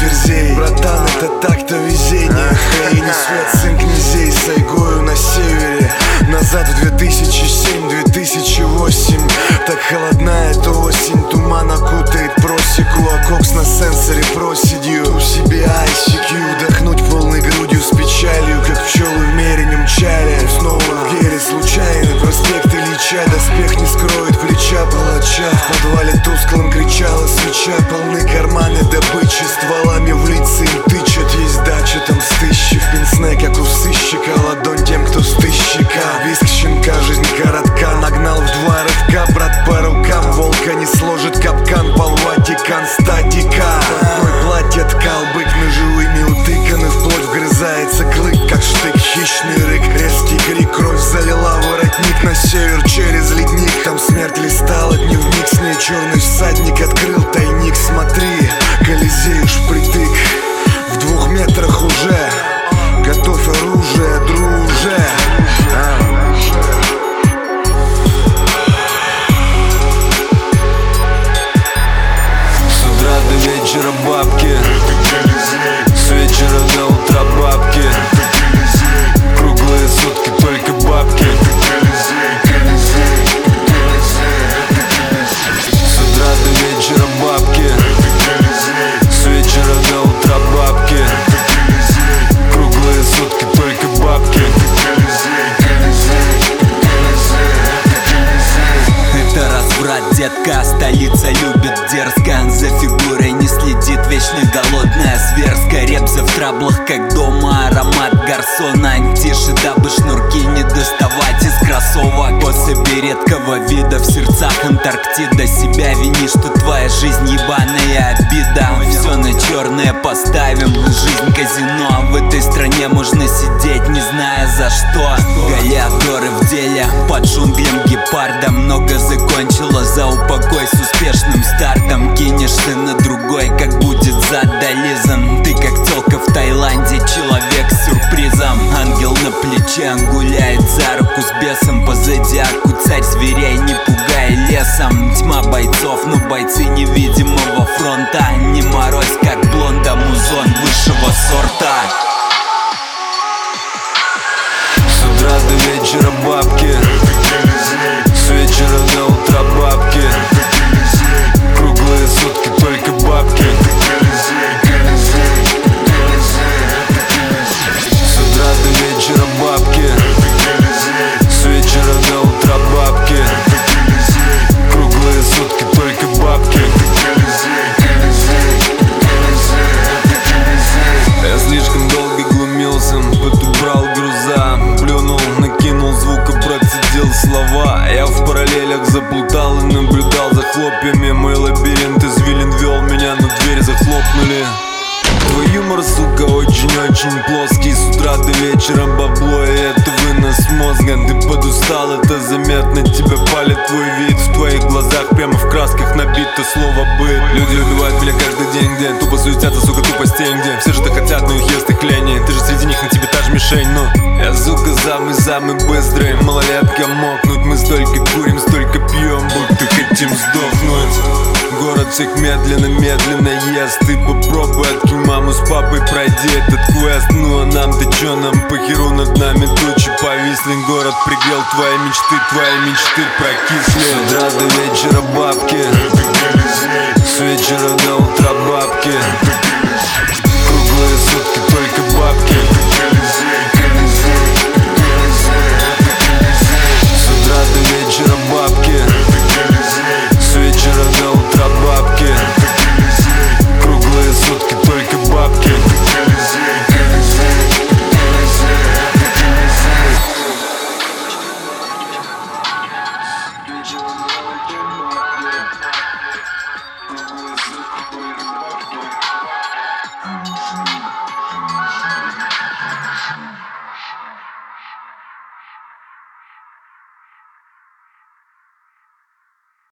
ферзей. Братан, это так-то везение. Хрей не свет, сын князей, сайгою на севере. Назад в 2007-2008. Так холодна эта осень, туман окутает просеку, а кокс на сенсоре проседью. У себе ICQ, вдохнуть полной грудью с печалью, как пчелы в мерине мчали. Снова в гере случайный проспект Ильича. Доспех не скроет плеча палача. В подвале тусклым кричала свеча. Полны карманы добычи, стволами в лица им тычат. Есть дача, там стыщи, в пенсне, как у сыщика. Ладонь тем, кто стыщика. Виск щенка, жизнь коротка. Нагнал в 2 рывка, брат по рукам. Волка не сложит капкан, пол Ватикан, статика. Мой платье ткал, бык ножевыми утыканы. Вплоть вгрызается клык, как штык, хищный рык. Резкий крик, кровь залила воротник. На север через ледник, там смерть листала дневник. С ней черный всадник открыл тайник. Смотри, Колизей уж впритык. В 2 метрах уже готовь оружие, друже. С утра до вечера бабки, с вечера до утра бабки. Круглые сутки только бабки. С утра до вечера бабки, с вечера до утра бабки. Круглые сутки только бабки. Это разврат, детка, столица любит дерзко. За фигурой не следит, вечно голодная, зверская. Ребзя в траблах, как дома, аромат гарсона. Тише, дабы шнурки не доставать из кроссовок. Особи редкого вида в сердцах Антарктида. Себя вини, что твоя жизнь ебаная обида. Все на черное поставим, жизнь казино. А в этой стране можно сидеть, не зная за что. Галиадоры в деле, под джунглям гепарда. Много закончила, за упокой с успешным стартом. Кинешься на другой, как будет зад долизан. Ты как телка в Таиланде, человек с сюрпризом. Ангел на плече гуляет за руку с бесом. По зодиаку царь зверей, не пугай лесом. Тьма бойцов, но бойцы невидимого фронта. Не морозь, как блонда, музон высшего сорта. С утра до вечера бабки, с вечера до утра бабки. Круглые сутки только бабки. С утра до вечера бабки, с вечера до утра бабки. Круглые сутки только бабки. Я слишком долго глумился, подубрал груза. Плюнул, накинул звука, процедил слова. Я в параллелях заплутал и наблюдал за хлопьями. Мой лабиринт извилин вел меня, но дверь захлопнули. Твой юмор, сука, очень-очень плоский. С утра до вечера бабло, и это вынос мозга. Ты подустал, это заметно, тебя палит твой вид. В твоих глазах прямо в красках набито слово «быт». Люди убивают меня каждый день, где тупо суетятся, сука, тупостей, где все же-то хотят, но их ест их лень. Ты же среди них, на тебе та же мишень, ну. Я, сука, самый быстрый, малолетка мокнуть. Мы столько курим, столько пьем, будто хотим сдохнуть. Город всех медленно ест. Ты попробуй, откинь маму с папой, пройди этот квест. Ну а нам-то чё, нам похеру, над нами тучи повисли. Город пригрел твои мечты прокисли. С утра до вечера бабки, с вечера до утра бабки.